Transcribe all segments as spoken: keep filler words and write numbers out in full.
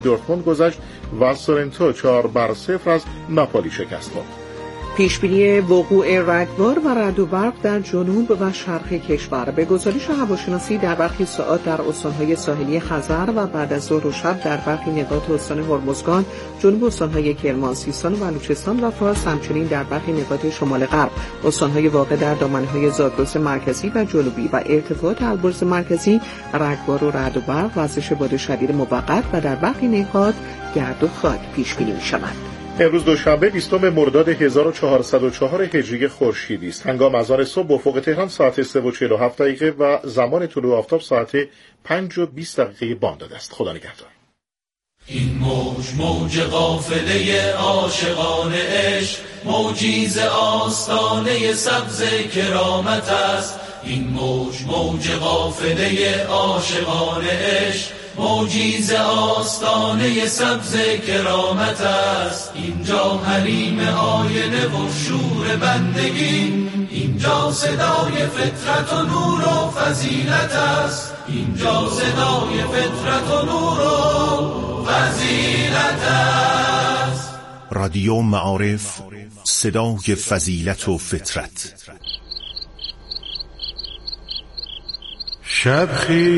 دورتموند گذشت و سورنتو چهار بر صفر از ناپولی شکست خورد. پیشبینی وقوع رگبار و رعد و برق در جنوب و شرق کشور. به گزارش هواشناسی در برخی ساعات در استان‌های ساحلی خزر و بعد از ظهر و شب در برخی نقاط استان هرمزگان، جنوب استان‌های کرمان، سیستان و بلوچستان و فارس، همچنین در برخی نقاط شمال غرب، استان‌های واقع در دامنه‌های زاگرس مرکزی و جنوبی و ارتفاعات البرز مرکزی، رگبار و رعد و برق، وزش باد شدید موقت و در برخی نقاط گرد و خاک پیش‌بینی می‌شود. امروز دوشنبه بیستم مرداد هزار و چهارصد و چهار هجری خورشیدی است. هنگام اذان صبح به افق تهران ساعت سه و چهل و هفت دقیقه و زمان طلوع آفتاب ساعت پنج و بیست دقیقه بامداد است. خدا نگهدار. این موج موج قافله عاشقان عشق، موجی ز آستانه سبز کرامت است. این موج موج قافله عاشقان عشق، موجی ز آستانه سبز کرامت است. اینجا حریم آینه و شور بندگی، اینجا صدای فطرت و نور و فضیلت است. اینجا صدای فطرت و نور و فضیلت است. رادیو معارف، صدای فضیلت و فطرت. شب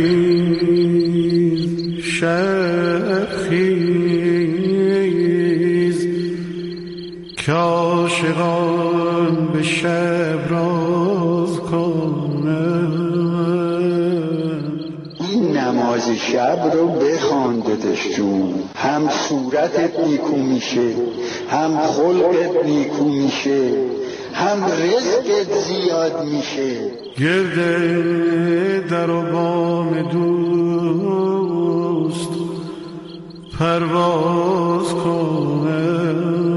خیز شب خیز که عاشقان به شب راز کنند. این نماز شب رو بخوان داداش جون، هم صورتت نیکو میشه، هم خلقت نیکو میشه، هم رزقت زیاد میشه. گرده در و بام دوست پرواز کنه.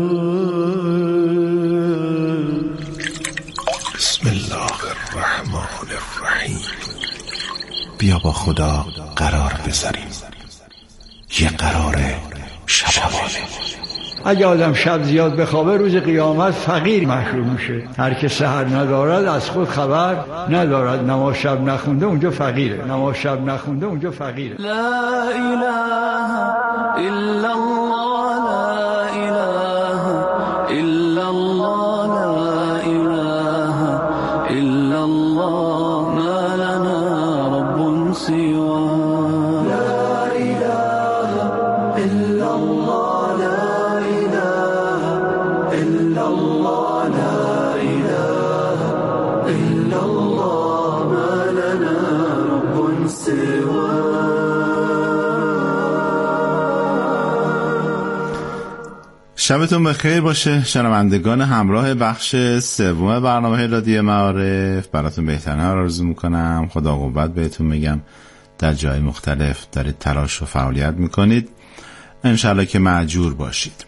بسم الله الرحمن الرحیم. بیا با خدا قرار بذاریم، یه قرار شبانه. اگه آدم شب زیاد بخوابه روز قیامت فقیر محسوب میشه. هر که سحر ندارد از خود خبر ندارد. نماز شب نخونده اونجا فقیره، نماز شب نخونده اونجا فقیره. لا اله الا الله، لا اله الا الله، لا اله الا الله، ما لنا رب سواه. لا اله الا الله، شبتون بخیر باشه شنوندگان همراه بخش سوم برنامه رادیو معارف. براتون بهترین ها آرزو میکنم. خدا قوت بهتون میگم. در جای مختلف دارید تلاش و فعالیت میکنید، انشالله که مأجور باشید.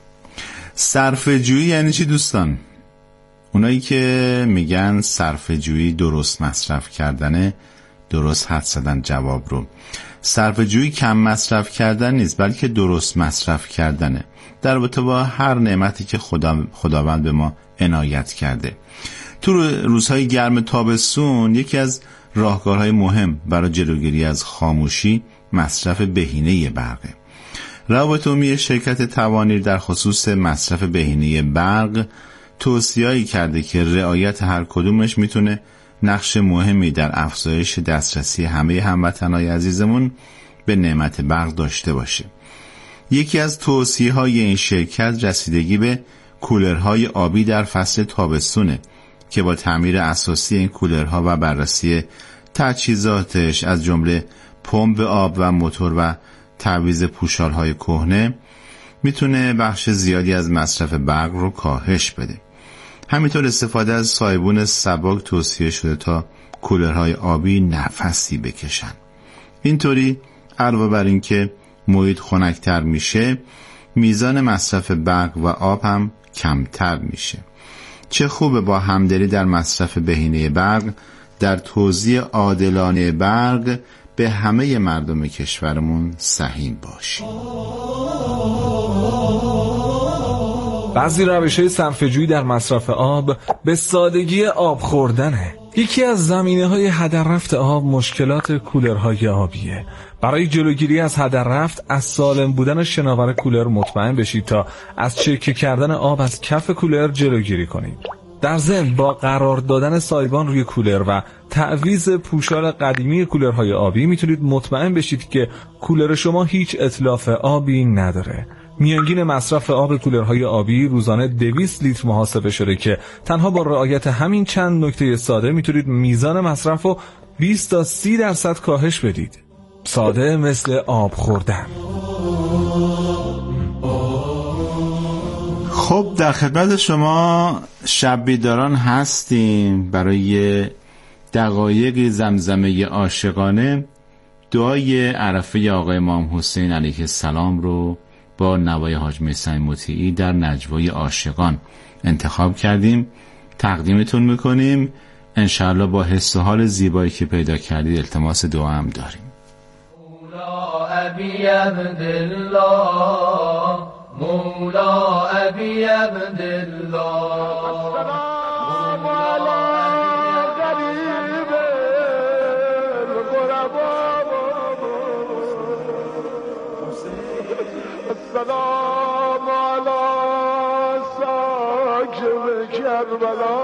صرفه جویی یعنی چی دوستان؟ اونایی که میگن صرفه جویی درست مصرف کردنه، درست حد زدن جواب رو. صرفه جویی کم مصرف کردن نیست، بلکه درست مصرف کردنه در رابطه با هر نعمتی که خدا خداوند به ما عنایت کرده. تو روزهای گرم تابستون یکی از راهکارهای مهم برای جلوگیری از خاموشی مصرف بهینه برقه. روابط عمومی شرکت توانیر در خصوص مصرف بهینه برق توصیه‌ای کرده که رعایت هر کدومش میتونه نقش مهمی در افزایش دسترسی همه هموطنای عزیزمون به نعمت برق داشته باشه. یکی از توصیه‌های این شرکت رسیدگی به کولرهای آبی در فصل تابستونه که با تعمیر اساسی این کولرها و بررسی تجهیزاتش از جمله پمپ آب و موتور و تعویض پوشال‌های کهنه میتونه بخش زیادی از مصرف برق رو کاهش بده. همینطور استفاده از سایبون سبک توصیه شده تا کولرهای آبی نفسی بکشن. اینطوری علاوه بر این که محیط خنک‌تر میشه، میزان مصرف برق و آب هم کمتر میشه. چه خوبه با همدلی در مصرف بهینه برق در توزیع عادلانه برق به همه مردم کشورمون سهیم باشیم. بعضی روش‌های صرفه‌جویی در مصرف آب به سادگی آب خوردنه. یکی از زمینه‌های هدر رفت آب مشکلات کولرهای آبیه. برای جلوگیری از هدر رفت از سالم بودن شناور کولر مطمئن بشید تا از چکه کردن آب از کف کولر جلوگیری کنید. در ضمن با قرار دادن سایبان روی کولر و تعویض پوشال قدیمی کولرهای آبی میتونید مطمئن بشید که کولر شما هیچ اتلاف آبی نداره. میانگین مصرف آب کولرهای آبی روزانه دویست لیتر محاسبه شده که تنها با رعایت همین چند نکته ساده میتونید میزان مصرف رو بیست تا سی درصد کاهش بدید. ساده مثل آب خوردن. خب در خدمت شما شب بیداران هستیم. برای دقایق زمزمه عاشقانه دعای عرفه آقای امام حسین علیه السلام رو با نوای حاج میثم مطیعی در نجوای عاشقان انتخاب کردیم، تقدیمتون میکنیم. انشاءالله با حس و حال زیبایی که پیدا کردید التماس دعا هم داریم. مولا ابی عبدالله، مولا ابی عبدالله، السلام علی غریب الغربا، السلام علی ساکن کربلا،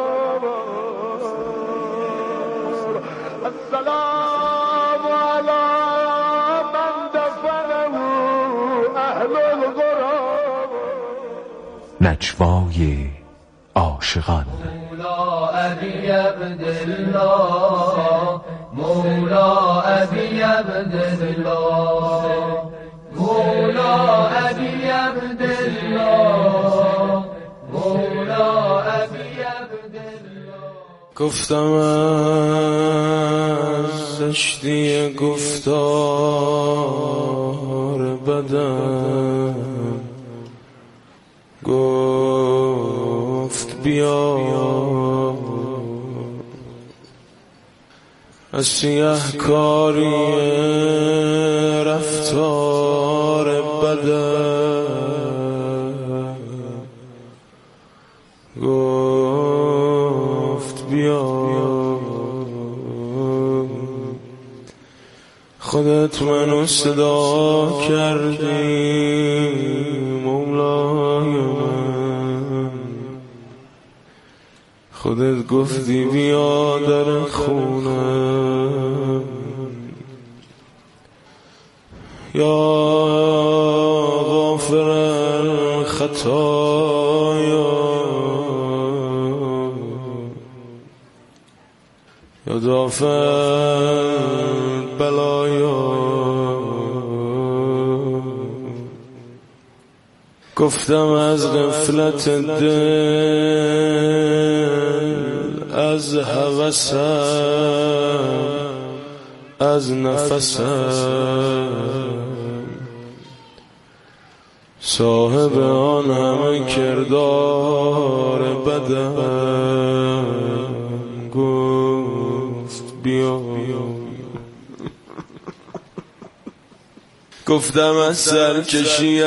السلام علی من دفنه اهل الغراب. نجوای عاشقان. مولا ابی عبدالله، مولا ابی عبدالله، مولا ابی عبدالله، مولا ابی عبدالله. گفتم از زشتی گفتار بدم، گفت بیا از سیه کاری رفتار بدم، گفت بیا خودت منو صدا کردی مولای من، خودت گفتی بیا در خونم، یا غافر الخطایا یا دافع بلایا. گفتم از غفلت دل، از هوسم، از نفسم، صاحب آن همه کردار بدم، گفت بیا. گفتم از سرکشیم،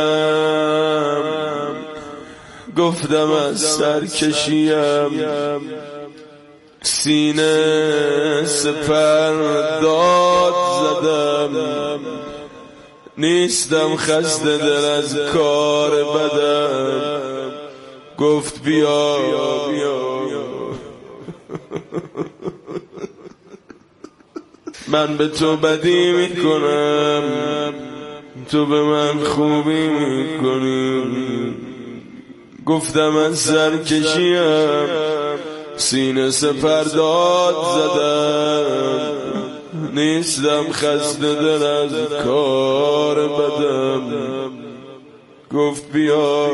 گفتم از سرکشیم، سینه سپر داد زدم، نیستم خسته دل از کار بدم، گفت بیا بیا. من به تو بدی میکنم، تو به من خوبی میکنی. گفتم از سرکشیم، سینه سپر داد زدم، نیستم خسته دل از کار بدم، گفت بیا.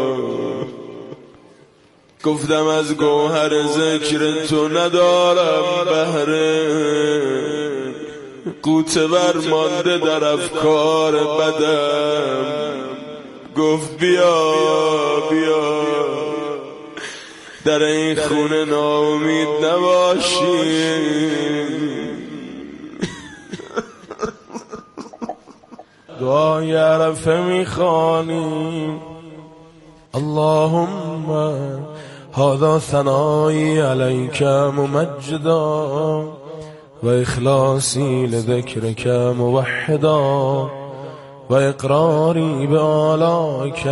گفتم از گوهر ذکر تو ندارم بهره، قوطه بر مانده در افکار بدم، گفت بیا بیا. در این خونه ناامید نباشی، دعای عرفه میخوانیم. اللهم هذا ثنایی علیک ممجدا و اخلاصی لذکرک موحدا و اقراری بآلائک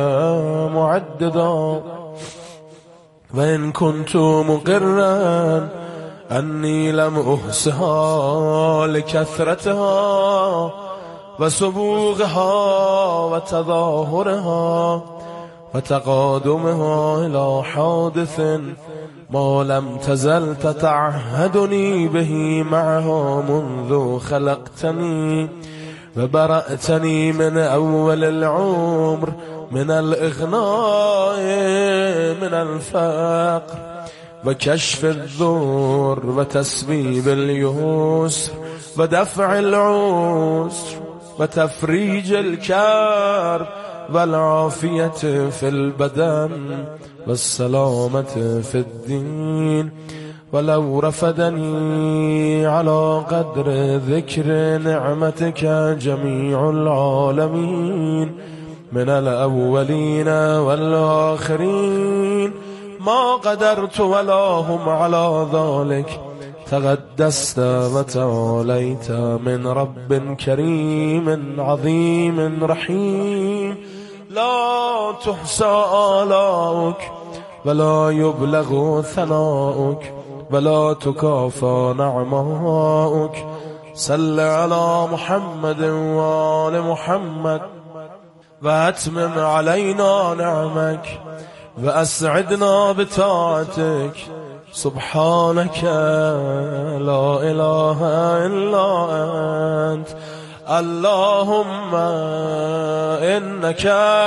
معددا و ان كنت مقرا انی لم احصها لکثرتها و سبوغها و تظاهرها و تقادمها الى حادث ما لم تزل تتعهدني به معها منذ خلقتني و برأتني من اول العمر من الاغناء من الفقر و کشف الضر و تسبیب اليسر و دفع العسر و تفریج الكرب و العافیت فی البدن و السلامت فی الدین ولو رفدني على قدر ذكر نعمتك جميع العالمين من الأولين والآخرين ما قدرت ولا هم على ذلك تقدست وتعاليت من رب كريم عظيم رحيم لا تحصى آلاؤك ولا يبلغ ثناؤك ولا تكافى نعماؤك صل على محمد وآل محمد واتمم علينا نعمك وأسعدنا بطاعتك سبحانك لا إله إلا أنت اللهم إنك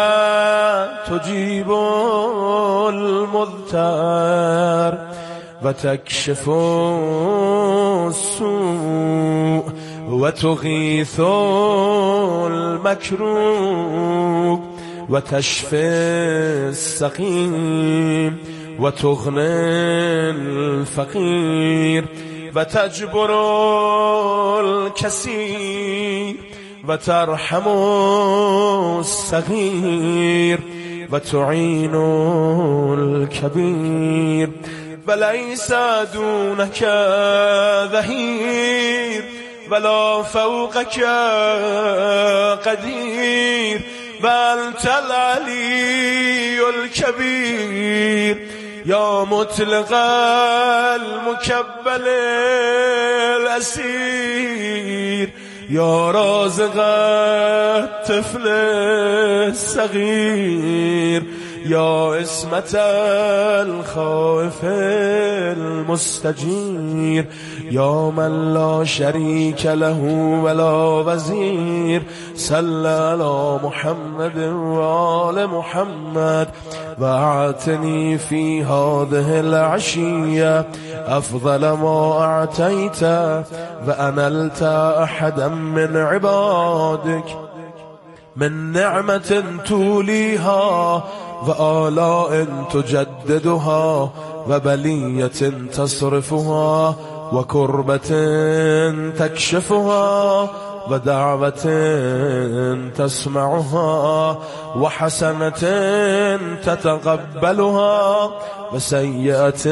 تجيب المضطر وتكشف السوء وتغيث المكروب وتشفي السقيم وتغني الفقير وتجبر الكثير وترحم الصغير وتعين الكبير وليس دونك ظهير ولا فوقك قدير بل العلي الكبير يا مطلق المكبل الأسير يا رازق الطفل الصغير يا اسمة الخائف المستجير يا من لا شريك له ولا وزير صل على محمد وآل محمد وأعطني في هذه العشية أفضل ما أعطيت وأنلت أحدا من عبادك من نعمة توليها وآلاء تجددها وبلية تصرفها وكربة تكشفها ودعوة تسمعها وحسنة تتقبلها وسيئة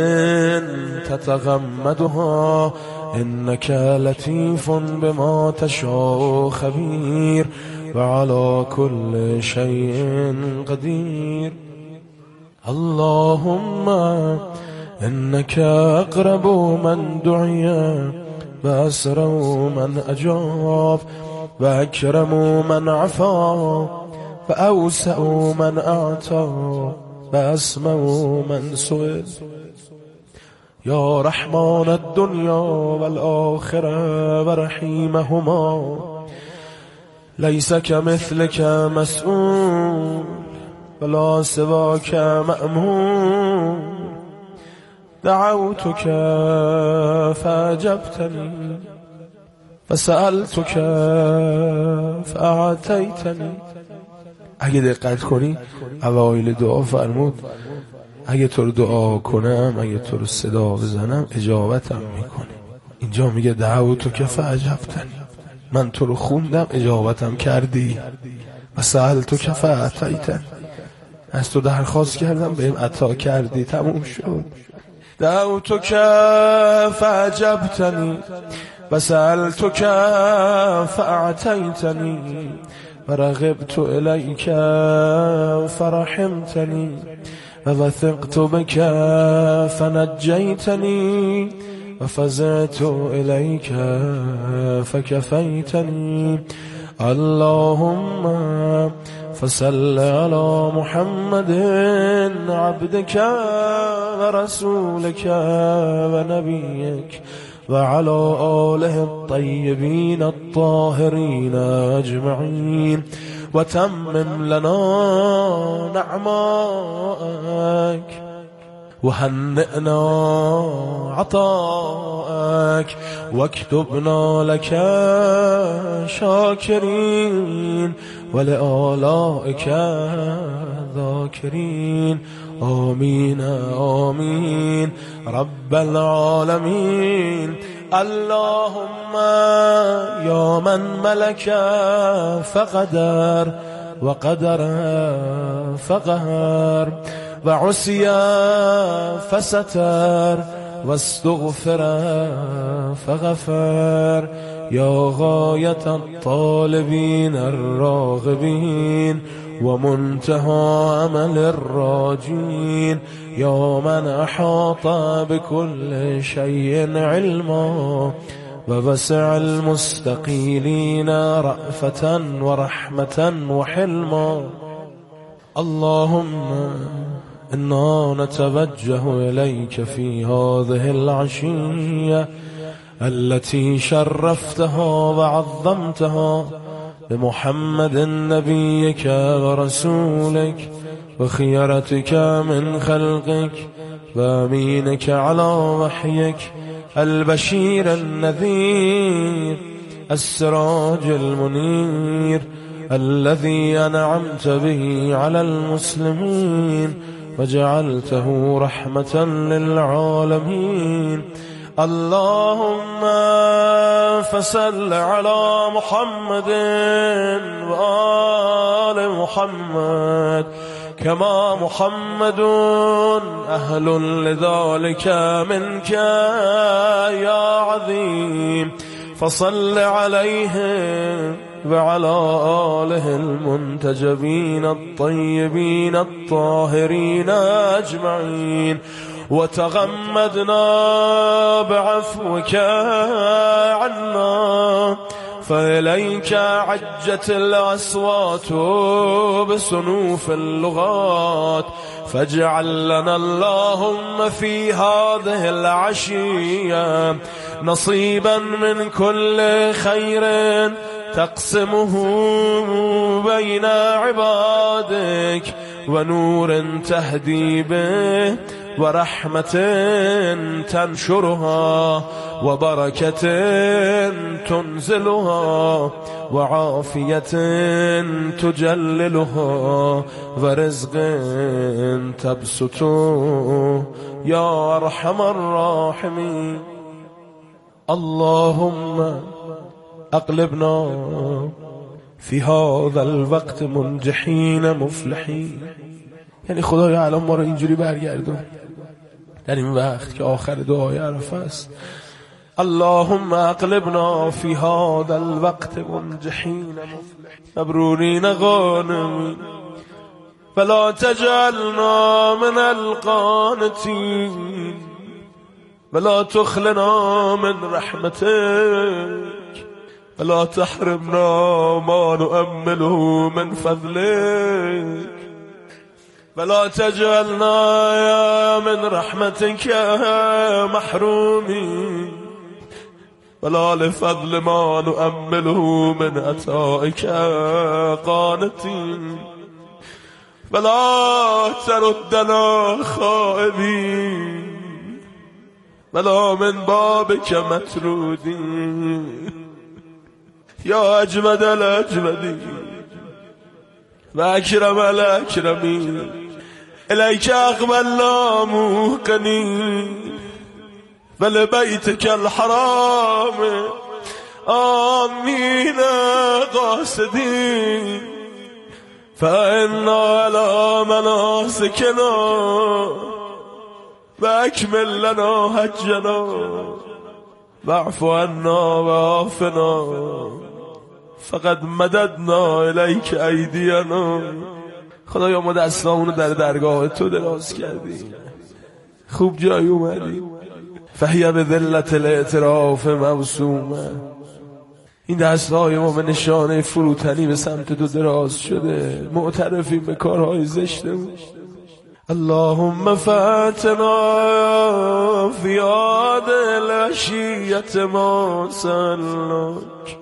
تتغمدها إنك لطيف بما تشاء خبير وعلى كل شيء قدير اللهم إنك أقرب من دعي وأسرع من أجاب وأكرم من عفا وأوسع من أعطى وأسمع من سئل يا رحمن الدنيا والآخرة ورحيمهما ليس كمثلك مسؤول ولا سواك مأمون دعوتك فأجبتني فسألتك فأعطيتنی. اگه دقت کنی اوایل دعا فرمود اگه تو رو دعا کنم، اگه تو رو صدا بزنم اجابتم میکنی. اینجا میگه دعوتک فأجبتنی، من تو رو خوندم اجابتم کردی. و سألتک فأعطیتنی، از تو درخواست کردم بهم عطا کردی، تموم شد. دعوتک فاجبتنی و سألتک فاعطیتنی و رغبت الیک فرحمتنی و وثقت بک فنجیتنی و فزعت الیک فکفیتنی. اللهم فصل على محمد عبدك ورسولك ونبيك وعلى آله الطيبين الطاهرين أجمعين وتمم لنا نعمائك وهنئنا عطاءك واكتبنا لك شاكرين ولآلائك ذاكرين. آمين آمين رب العالمين. اللهم يا من ملك فقدر وقدر فقهر وعصي فستر واستغفر فغفر. يا غاية الطالبين الراغبين ومنتهى أمل الراجين. يا من أحاط بكل شيء علما ووسع المستقيلين رأفة ورحمة وحلما. اللهم إنا نتوجه إليك في هذه العشية التي شرفتها وعظمتها بمحمد نبيك ورسولك وخيرتك من خلقك وأمينك على وحيك البشير النذير السراج المنير الذي أنعمت به على المسلمين وجعلته رحمة للعالمين. اللهم فصل على محمد وآل محمد كما محمد أهل لذلك منك يا عظيم. فصل عليه وعلى آله المنتجبين الطيبين الطاهرين أجمعين. وتغمدنا بعفوك عنا فإليك عجت الأصوات بصنوف اللغات. فاجعل لنا اللهم في هذه العشية نصيبا من كل خير تقسمه بين عبادك ونور تهدي به ورحمة تنشرها وبركة تنزلها وعافية تجللها ورزق تبسطه يا أرحم الراحمين. اللهم أقلبنا في هذا الوقت منجحين مفلحين. یعنی خدای الان ما رو اینجوری برگردون در این وقت که آخر دعای عرفه است. اللهم اقلبنا في هذا الوقت منجحين مبرورين غانمين ولا تجعلنا من القانتين ولا تخلنا من رحمتك ولا تحرمنا ما نؤمله من فضلك ولا تجعلنا يا من رحمتك محرومين ولا لفضل ما نؤمله من عطائك قانتين ولا تردنا خائبين ولا من بابك مطرودين يا أجمد الأجمدين وأكرم الأكرمين إليك أقبلنا موقنين ولبيتك الحرام آمين قاصدين فإنا على مناسكنا وأكمل لنا حجنا واعف عنا وعافنا فقد مددنا الیک ایدینا. خدایا ما دستامونو در درگاه تو دراز کردیم، خوب جای اومدیم. فهی به ذلت الاعتراف موسومه، این دستهای ما به نشانه فروتنی به سمت تو دراز شده، معترفیم به کارهای زشتمون. اللهم فاتنا فی هذه العشیة ما سألناک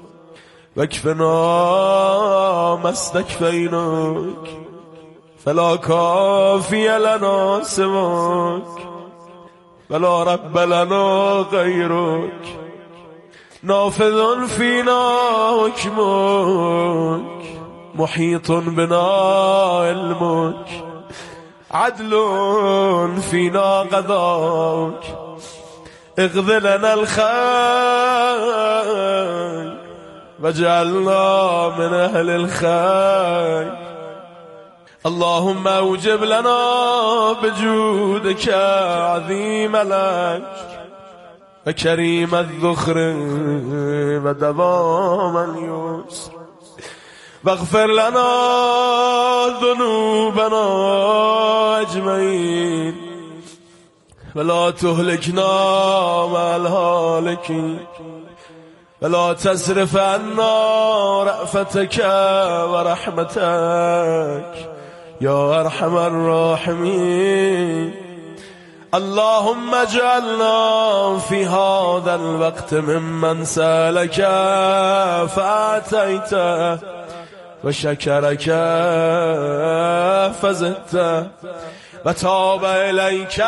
واکفنا ما استکفیناک فلا کافی لنا سواک ولا رب لنا غیرک نافذ فینا حکمک محیط بنا علمک عدل فينا قضاك اغذ لنا الخير وجعلنا من أهل الخير. اللهم اوجب لنا بجودك عظيم لك وكريم الذخر ودوام اليسر واغفر لنا ذنوبنا اجمعين ولا تهلكنا مع الهالكين ولا تصرف عنا رأفتك ورحمتك يا أرحم الراحمين. اللهم اجعلنا في هذا الوقت ممن سألك فآتيته وشكرك فزدته وتاب إليك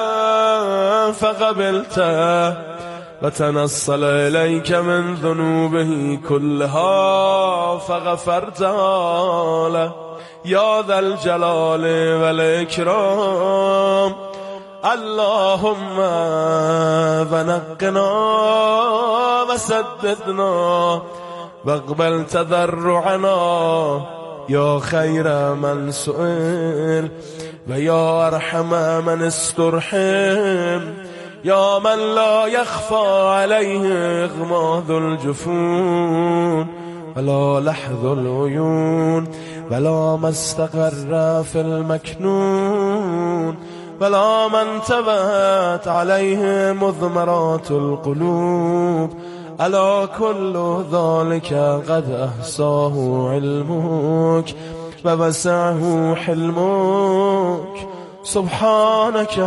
فقبلته وتنصل إليك من ذنوبه كلها فغفرتها له يا ذا الجلال والإكرام. اللهم ونقنا وسددنا واقبل تضرعنا يا خير من سئل ويا أرحم من استرحم يا من لا يخفى عليه إغماض الجفون ولا لحظ العيون ولا ما استقر في المكنون ولا من تبهت عليه مضمرات القلوب. ألا كل ذلك قد أحصاه علمك ووسعه حلمك سبحانك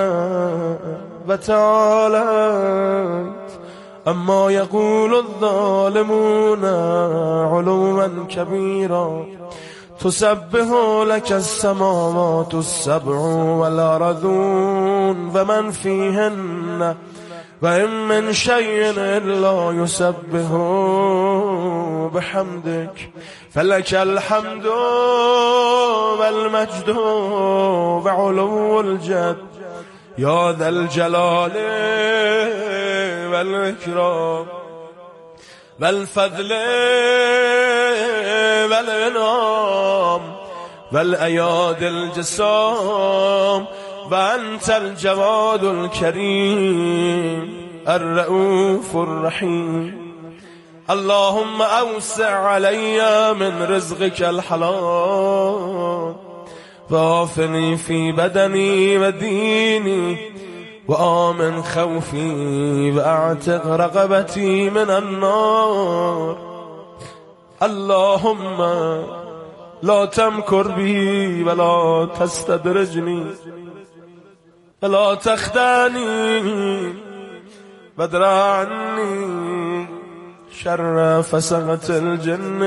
وتعاليت أما يقول الظالمون علوا كبيرا. تسبح لك السماوات السبع والأرضون ومن فيهن وإن من شيء إلا يسبح بحمدك فلك الحمد والمجد وعلو الجد يا ذا الجلال والإكرام والفضل والإنعام والأياد الجسام وأنت الجواد الكريم الرؤوف الرحيم. اللهم أوسع علي من رزقك الحلال وعافني في بدني وديني وآمن خوفي وأعتق رقبتي من النار. اللهم لا تمكر بي ولا تستدرجني ولا تخدعني وادرع عني شر فسقة الجن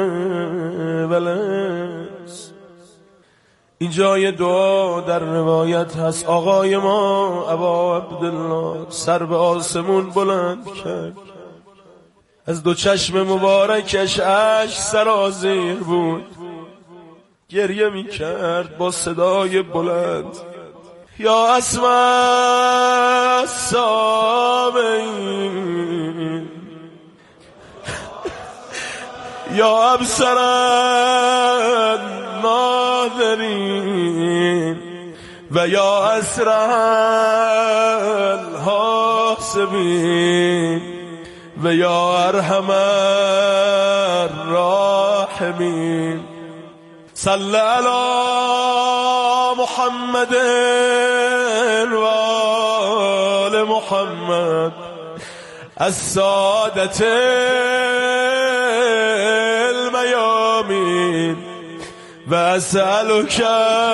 والانس. این جای دعا در روایت هست آقای ما ابا عبدالله سر به آسمون بلند کرد، از دو چشم مبارکش اشک سرازیر بود، گریه می کرد با صدای بلند یا اسمع السامعین یا ابصر الناظرین و یا اسرع الحاسبین و یا ارحم الراحمین صل علی محمد و آل محمد السادة المیامین و اسألک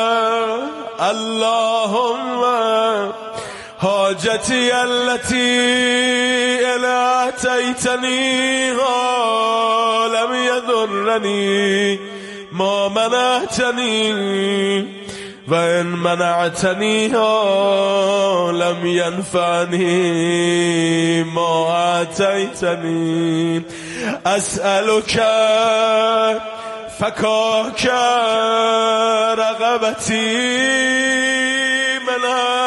اللهم حاجتی التي الاتیتنی لم یضرنی ما منعتنی و ان منعتنی لم ینفعنی ما اعطیتنی اسألک فکاک رغبتی من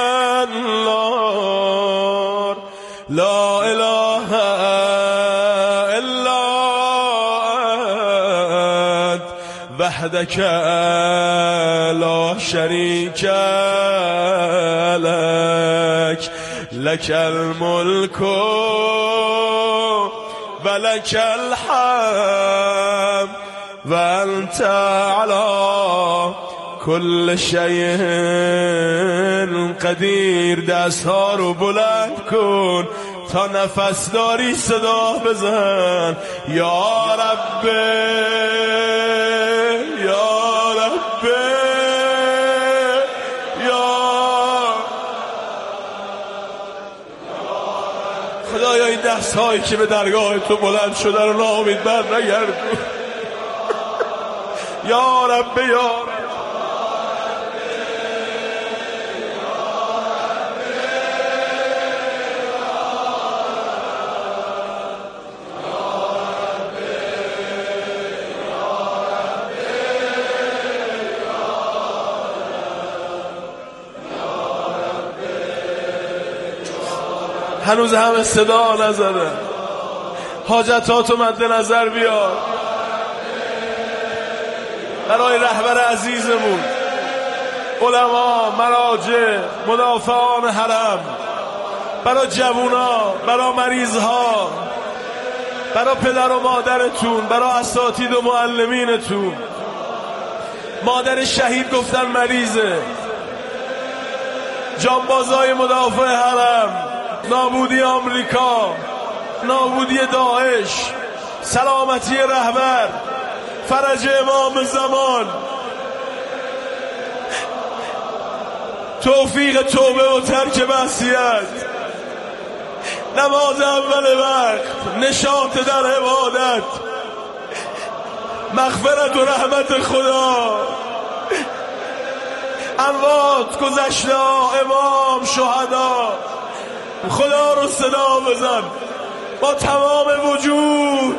النار لا اله الا انت وحدك لا شريك لك لك الملك ولك الحمد وانت على كل شيء قدیر. دست ها رو بلند کن تا نفس داری صدا بزن. یا رب یا رب یا خدایا این دست هایی که به درگاه تو بلند شده رو ناامید بر نگردون. یا رب یا رب هنوز همه صدا نزده. حاجتاتو مد نظر بیار برای رهبر عزیزمون، علما، مراجع، مدافعان حرم، برای جوونا، برای مریضها، برای پدر و مادرتون، برای اساتید و معلمینتون. مادر شهید گفتن مریضه. جانبازای مدافع حرم، نابودی آمریکا، نابودی داعش، سلامتی رهبر، فرج امام زمان، توفیق توبه و ترک معصیت، نماز اول وقت، نشاط در عبادت، مغفرت و رحمت خدا، اموات، گذشته، امام، شهدا. خدا رو صدا بزن با تمام وجود.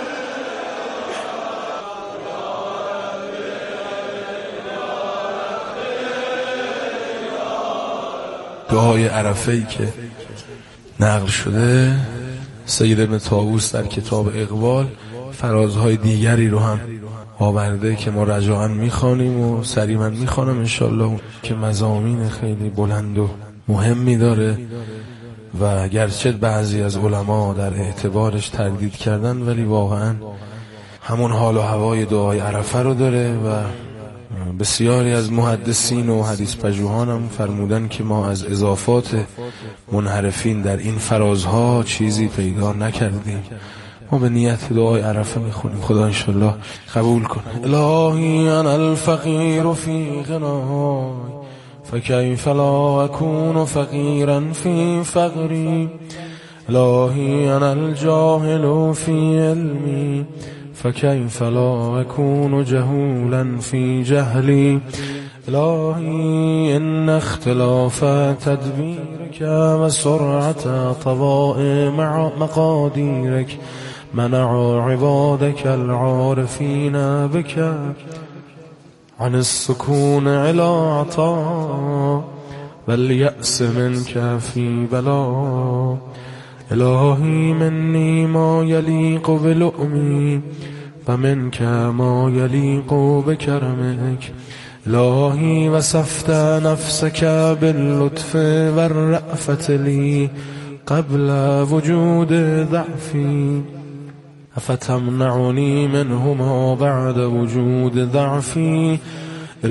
دعای عرفه‌ای که نقل شده سید ابن طاووس در کتاب اقبال فرازهای دیگری رو هم آورده که ما رجاءً میخوانیم و سریع من میخوانم انشالله، که مضامین خیلی بلند و مهمی داره و گرچه بعضی از علما در اعتبارش تردید کردن، ولی واقعا همون حال و هوای دعای عرفه رو داره و بسیاری از محدثین و حدیث پژوهان هم فرمودن که ما از اضافات منحرفین در این فرازها چیزی پیدا نکردیم. ما به نیت دعای عرفه میخونیم، خدا انشالله قبول کنه. الهی انا الفقیر فی غنای فکیف لا اکون فقیرا فی فقری. الهی انا الجاهل فی علمی فکیف لا اکون جهولا فی جهلی. الهی ان اختلاف تدبیرک و سرعت طواع مقادیرک منع عبادك العارفين بك عن السكون على عطاء واليأس منك في بلاء. إلهي مني ما يليق بلؤمي ومنك ما يليق بكرمك إلهي وصفت نفسك باللطف والرأفة لي قبل وجود ضعفي أفتمنعني منهما بعد وجود ضعفي